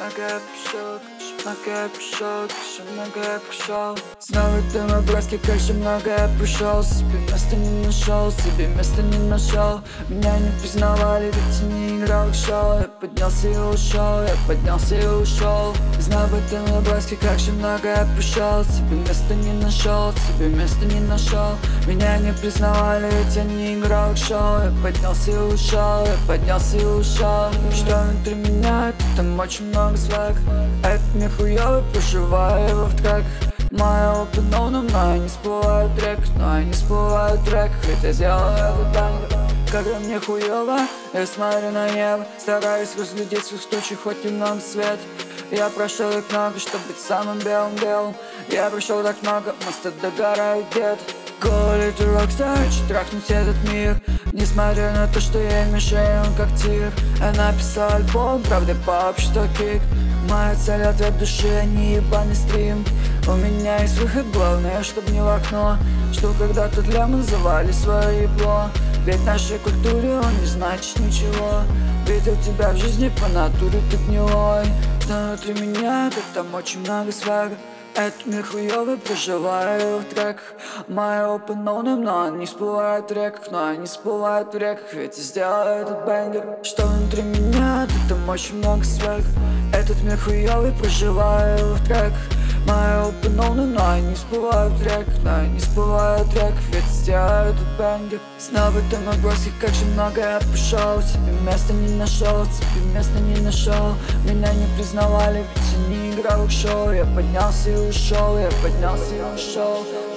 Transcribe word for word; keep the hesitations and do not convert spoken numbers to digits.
Много пришел, много пришел, еще много пришел. Снова ты мой братский, как же много пришел. Себе места не нашел, себе места не нашел. Меня не признавали, ведь я не играл в шоу. Я поднялся и ушел, я поднялся и ушел. Снова ты мой братский, как же много пришел. Себе места не нашел, себе места не нашел. Меня не признавали, ведь я не играл в шоу. Я поднялся и ушел, я поднялся и ушел. Что внутри меня, это там очень много свек. Этот мир хуёвый, проживаю его в треках. Моя open no, но я не всплываю трек, но я не всплываю трек, хотя сделал этот бангер. Когда мне хуёво, я смотрю на небо, стараюсь разглядеть свой тучи, хоть немного свет. Я прошел так много, чтобы быть самым белым-белым. Я прошел так много, мосты догорают где-то. Коли ты рокстар, трахнуть этот мир. Несмотря на то, что я мешаю, он как тир. Я написал альбом, правда по обществу кик. Моя цель — ответ души, а не ебаный стрим. У меня есть выход, главное, чтоб не в окно. Что когда-то для мы называли свое ебло. Ведь в нашей культуре он не значит ничего. Видел тебя в жизни по натуре, ты гнилой. Но внутри меня, да там очень много свяга. Этот мир хуёвый, проживаю в треках. Моя open no, но они всплывают в реках. Но они всплывают в реках, ведь я сделал этот бэнгер. Что внутри меня, да там очень много свяг. Этот мир хуёвый, проживаю в треках. Моя open no, но они всплывают в реках. Но они всплывают в реках, ведь я сделал этот бэнгер. Снова ты мой броски, как же много я прошел. Себе места не нашел, себе места не нашел. Меня не признавали, ведь я не играл в шоу. Я поднялся и ушел, я поднялся и ушел.